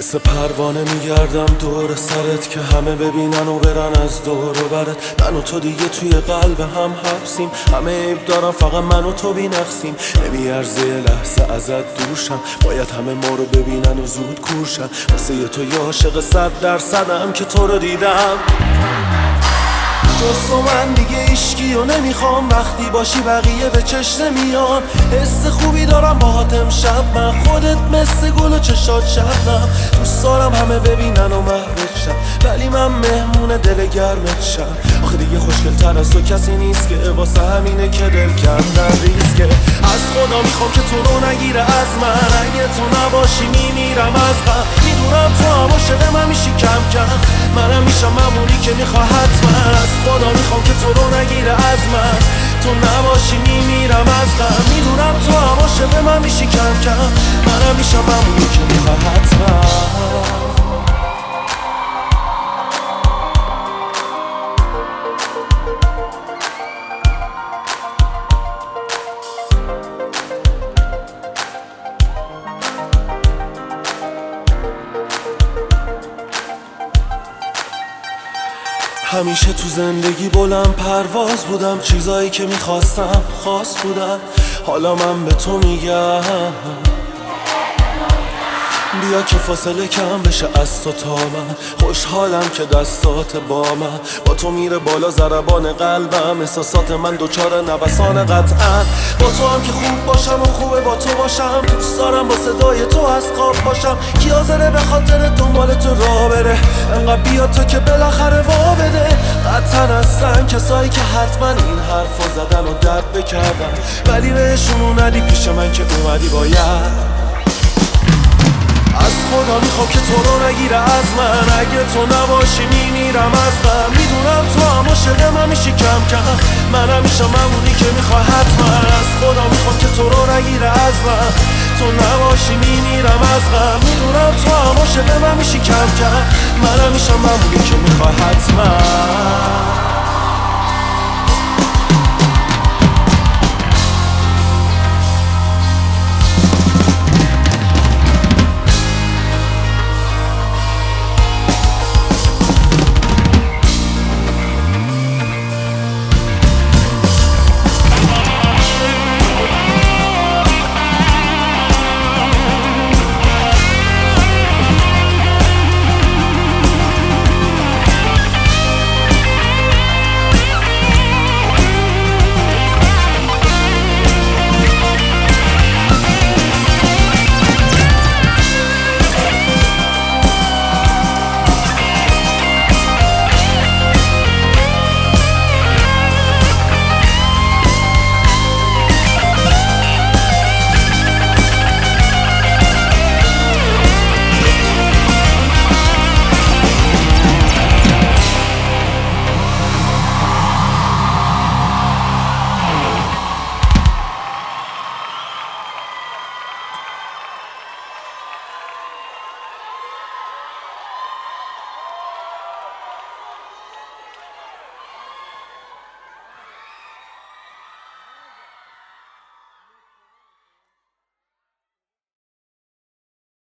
مثل پروانه میگردم دور سرت که همه ببینن و برن از دور و برت. من و تو دیگه توی قلب هم حبسیم، همه عیب دارم فقط من و تو بی‌نقصیم. نمیارزه یه لحظه ازت دورشم، باید همه ما رو ببینن و زود کورشن. واسه یه تو یه عاشق 100% که تو رو دیدم. جز تو من دیگه عشقی و نمیخوام، وقتی باشی بقیه به چشم نمیان. حس خوبی دارم باهات امشب من، خودت مثل گل و چشات شبنم. دوست دارم همه ببینن و محوت شم، ولی من مهمون دل گرمت شم. آخه دیگه خوشگل‌تر از تو کسی نیست که واسه همینه که دل کردن ریسکه. از خدا میخوام که تو رو نگیره از من، اگه تو نباشی میمیرم از غم. میدونم تو هم عاشق من میشی کم کم، منم میشم ممونی که میخواه حتما. از خدا میخوام که تو رو نگیره از من، تو نباشی میمیرم از غم. میدونم تو هم عاشق من میشی کم کم، منم میشم ممونی که میخواه حتما. همیشه تو زندگی بلند پرواز بودم، چیزایی که میخواستم خاص بودن. حالا من به تو میگم بیا که فاصله کم بشه از تو تا من. خوشحالم که دستات با من، با تو میره بالا ضربان قلبم. احساسات من دوچار نوسان قطعا، با تو هم که خوب باشم و خوبه با تو باشم. دوست دارم با صدای تو از خواب باشم، کی حاضره به خاطر دنبال تو راه بره. انقدر بیا تو که بالاخره وا بده. قطعا هستن کسایی که حتما این حرفا زدن و درد بکردن، ولی بهشون اومدی پیش من که اومدی باید. از خدا میخوام که تو رو نگیره از من، اگه تو نباشی میمیرم از غم. میدونم تو هم عاشق من میشی کم کم، منم میشم ممونی که میخواه حتما. از خدا میخوام که تو رو نگیره از من، تو نباشی میمیرم از غم. میدونم تو هم عاشق من میشی کم کم، منم میشم ممونی که میخواه حتما.